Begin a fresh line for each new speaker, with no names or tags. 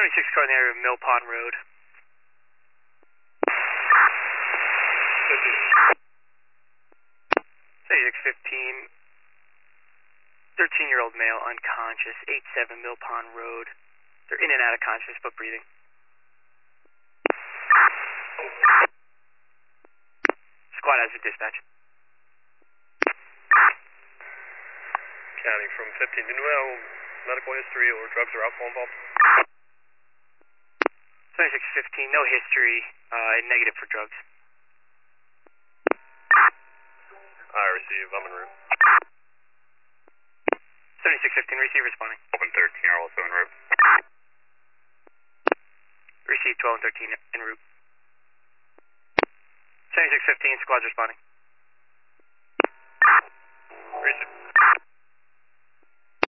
76 car in the area of Mill Pond Road. 7615. 13-year-old male, unconscious, 87 Mill Pond Road. They're in and out of consciousness, but breathing. Squad has a dispatch.
County from 15. Do you know medical history or drugs or alcohol involved?
7615, no history, negative for drugs.
I receive, I'm en route.
7615, receive responding.
12 and 13 are also en route.
Receive 12 and 13 en route. 7615, squad's responding.